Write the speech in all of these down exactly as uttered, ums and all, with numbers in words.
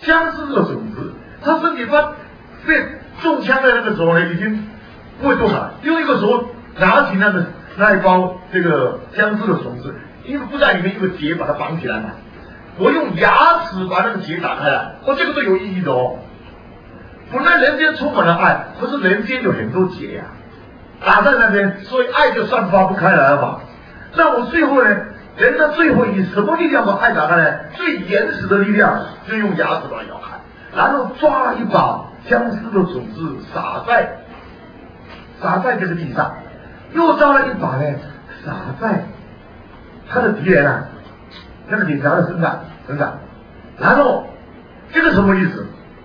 僵尸这个种子，他身体发被中枪的那个时候呢，已经不会动了，用一个手拿起那个那一包这个僵尸的种子，因为不在里面一个结把它绑起来嘛，我用牙齿把那个结打开来，哦，这个都有意义的哦。本来人间充满了爱，可是人间有很多结呀、啊，打在那边，所以爱就散发不开来了嘛。那我最后呢，人的最后以什么力量把爱打开来？最原始的力量就用牙齿把它咬开，然后抓一把僵尸的种子撒在撒在这个地上，又抓了一把呢，撒在他的敌人啊，那个警察的身上身上，然后这个什么意思？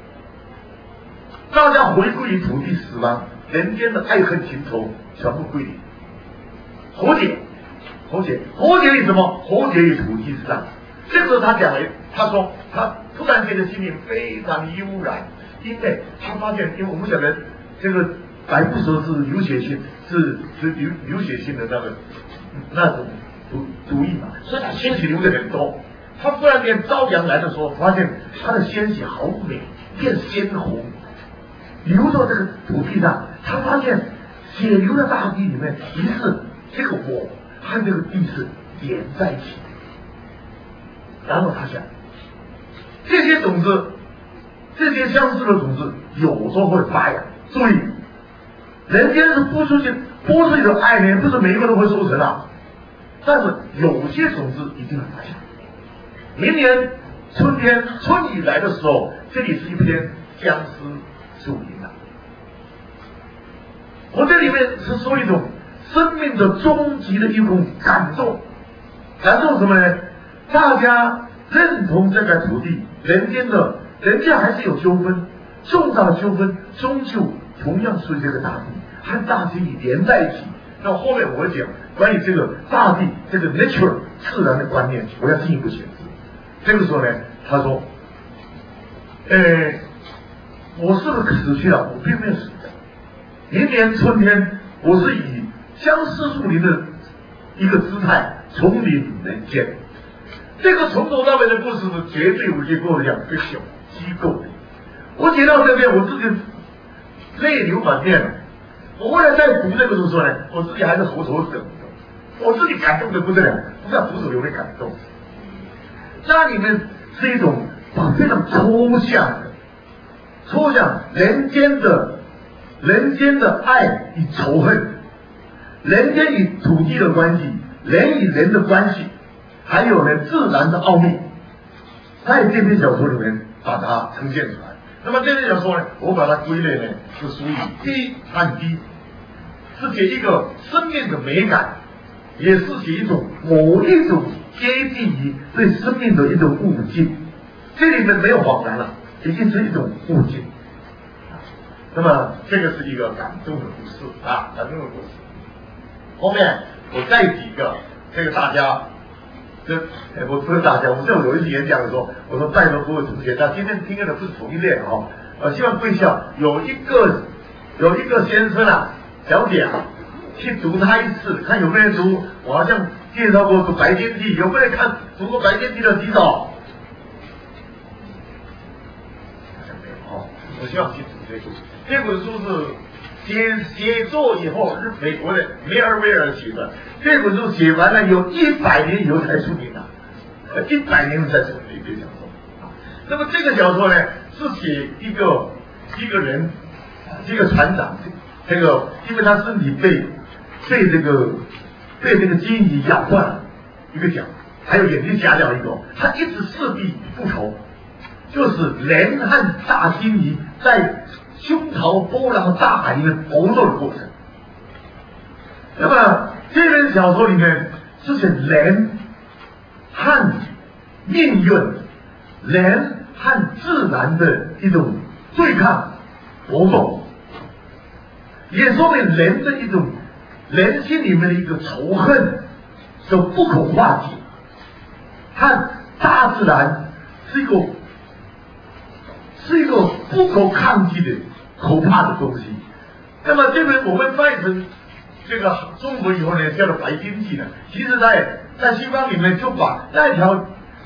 大家回归于土地死亡，人间的爱恨情仇全部归零，和解，和解，和解于什么？和解于土地之上。这个时候他讲了，他说他突然间的心灵非常悠然，因为他发现，因为我们晓得这个百步蛇是流血性，是是流流血性的那个那种毒毒液嘛，所以他鲜血流的很多。他突然间朝阳来的时候，发现他的鲜血好美，变鲜红。流到这个土地上，他发现血流的大地里面，于是这个我和这个地是连在一起。然后他想，这些种子，这些相似的种子，有时候会发芽。注意，人间是播出去播出去的爱呢，不是每一个都会收成啊。但是有些种子一定会发芽。明年春天春雨来的时候，这里是一片相思树林啊。我这里面是说一种生命的终极的一种感动，感动什么呢？大家认同这块土地，人间的人间还是有纠纷，重大的纠纷终究同样属于这个大地，和大地连在一起。那后面我会讲关于这个大地这个 nature 自然的观念，我要进一步显示。这个时候呢，他说，呃，我是不是死去了？我并没有死掉。明年春天，我是以相思树林的一个姿态重临人间。这个从头到尾的故事是绝对无结构的两个小机构的。我写到这边，我自己泪流满面了。我后来再读这个时候呢，我自己还是喉头等，我自己感动的不得了，不知道读者有没有感动。那里面是一种非常抽象的，抽象人间的人间的爱与仇恨，人间与土地的关系，人与人的关系，还有呢自然的奥秘，在这篇小说里面把它呈现出来。那么这篇小说呢，我把它归类呢是属于低和低，是写一个生命的美感，也是写一种某一种接近于对生命的一种悟境。这里面没有恍然了，已经是一种悟境。那么这个是一个感动的故事啊，感动的故事。后面我再几个，这个大家，这我不是大家，我这有一次演讲的时候，我说拜托各位同学，那今天听的不是同一类啊、哦，呃，希望贵校有一个有一个先生啊，小姐啊，去读他一次，看有没有人读。我好像介绍过读《白天记》，有没有人看读过《白天记》的举手？好像没有哦。我希望去读这本书。这本书是写写作以后是美国的梅尔维尔写的。这本书写完了有一百年以后才出名的，呃，一百年才出名的一篇小说。那么这个小说呢，是写一个一个人，一个船长，这个因为他身体被被这个被这个鲸鱼咬断了一个脚，还有眼睛瞎掉一个，他一直势必复仇，就是人和大鲸鱼在胸膛波浪大海里面搏斗的过程。那么这本小说里面是写人和命运、人和自然的一种对抗搏斗，也说明人的一种人心里面的一个仇恨是不可化解，和大自然是一个是一个不可抗拒的可怕的东西。那么这个我们翻译成这个中国以后呢，叫做白鲸记呢，其实在在西方里面就把那条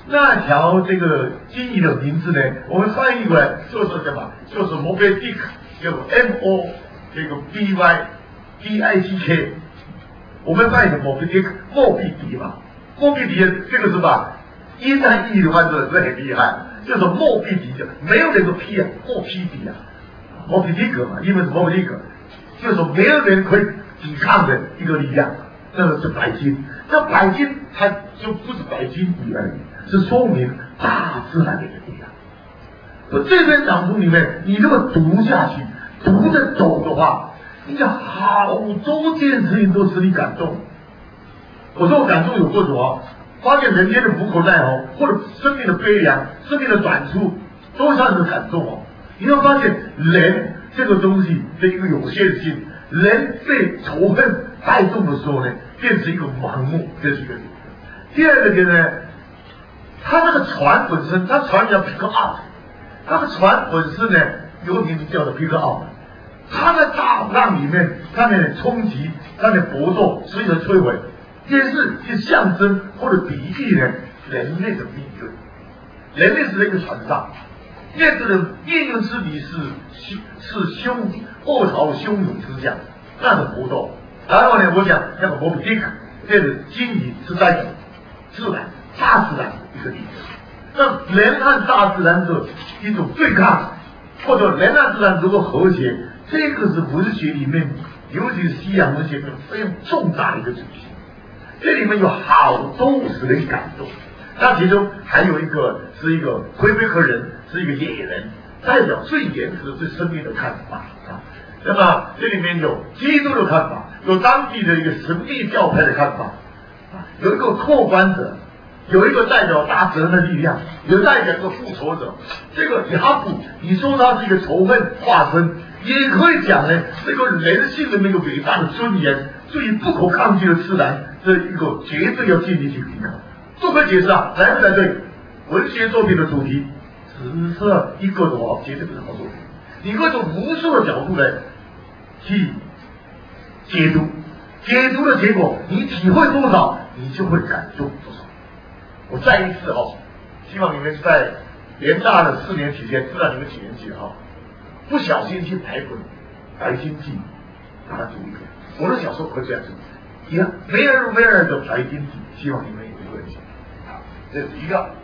那条这个金鱼的名字呢，我们翻译过来就是什么？就是莫比迪克，叫 M O 这个 B Y D I C K。我们翻译成莫比迪克，莫比迪嘛。莫比迪这个是吧？英汉译的话是是很厉害，就是莫比迪，没有那个 P 啊，莫比迪啊，莫比迪克嘛，英文是莫比迪克，就是说没有人可以抵抗的一个力量，那个是白金。那白金它就不是白金鱼而已，是说明大自然的一个力量。我这篇讲书里面，你这么读下去，读着走的话，你讲好多件事情都使你感动。我说我感动有多种啊，发现人间的苦口耐喉，或者生命的悲凉、生命的短处，都让人感动哦。你要发现人这个东西的一个有限性，人被仇恨带动的时候呢，变成一个盲目，这是一个点。第二个点呢，它那个船本身，它船叫 pick up， 那个船本身呢，有个名字叫做 pick up， 它在大浪里面，它的冲击，它的搏斗，随时摧毁。也是去象征或者比喻呢人类的命运。人类是在一个船上，面对的命运之敌是是凶恶潮汹涌之下那种搏斗。然后呢，我想那个莫比迪克这个金鱼是在自然大自然一个例子。那人和大自然的一种对抗，或者人和自然如果和谐，这个是文学里面，尤其是西洋文学里面非常重大的一个主题。这里面有好多使人感动，那其中还有一个是一个魁北克人，是一个野人，代表最原始对生命的看法啊。那么这里面有基督的看法，有当地的一个神秘教派的看法啊，有一个客观者，有一个代表大自然的力量，有代表一个复仇者。这个雅虎，你说他是一个仇恨化身，也可以讲呢，这个人性的那个伟大的尊严，最不可抗拒的自然。这一个绝对要建立起抵抗，都可以解释啊，来不来对？文学作品的主题只是一个的话，绝对不是好作品。你可以从无数的角度来去解读，解读的结果，你体会多少，你就会感动多少。我再一次哦，希望你们在联大的四年期间，不知道你们几年级啊，不小心去买本《白鲸记》，把它读一遍。我的小时候可这样读。你看梅尔维尔的《白鲸记》，希望你们有一个人啊，这是一个。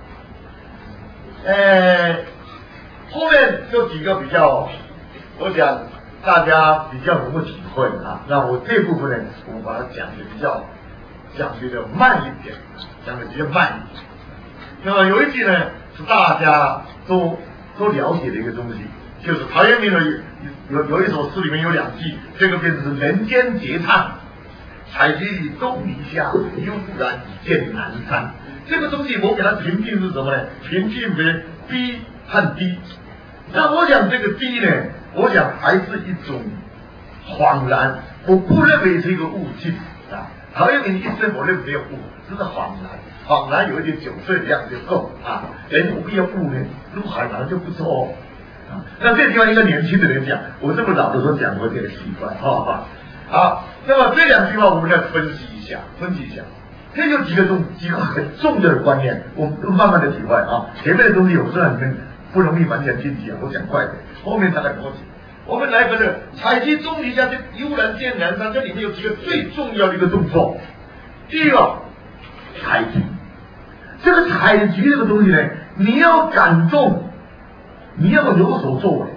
呃，后面这几个比较，我想大家比较能够体会啊。那我这部分呢，我们把它讲的比较讲的比较慢一点，讲的比较慢一点。那么有一句呢，是大家都都了解的一个东西，就是陶渊明的有有一首诗里面有两句，这个便是人间绝唱。采集东篱下，悠然见南山。这个东西我给它评定是什么呢？评定为 B 和 D。那我想这个 D 呢，我想还是一种恍然，我不认为是一个悟境啊。陶渊明一生我认为没有悟，只是恍然，恍然有一点九岁的样子就够啊。人不必要悟呢，入海南就不错哦。啊，那这地方一个年轻的人讲，我这么老的时候讲，我有点奇怪，哈哈。好，那么这两句话我们来分析一下，分析一下，这有几个重几个很重要的观念，我们慢慢的体会啊。前面的东西有时候你们不容易完全进去啊，我讲快点，后面再来逻辑。我们来分这个采集东篱下，这悠然见南山，这里面有几个最重要的一个动作。第一个，采集。这个采集这个东西呢，你要感动，你要有所作为，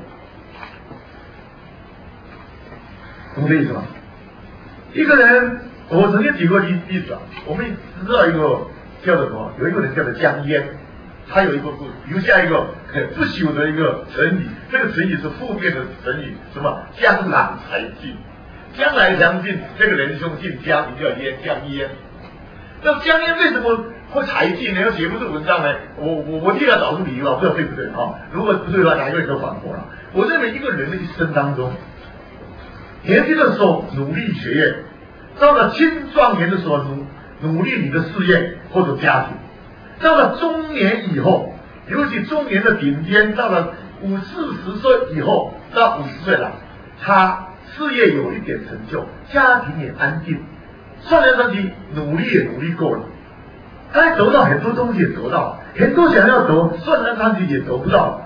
懂这意思吗？一个人，我曾经举过例例子啊，我们知道一个叫做什么？有一个人叫做江淹，他有一个故事，留下一个不朽的一个成语，这个成语是负面的成语，什么？江郎才尽，江来将尽，这个人兄姓江，名叫淹，江淹。那江淹为什么会才尽呢？要写不出文章呢？我我我替他找出理由啊，不知道对不对啊？如果不对的话，哪一个人都反驳了。我认为一个人的一生当中，年轻的时候努力学业，到了青壮年的时候努努力你的事业或者家庭，到了中年以后，尤其中年的顶尖，到了五四十岁以后，到五十岁了，他事业有一点成就，家庭也安定，算来算去努力也努力够了， 他得到很多东西也得到，很多想要得，算来算去也得不到，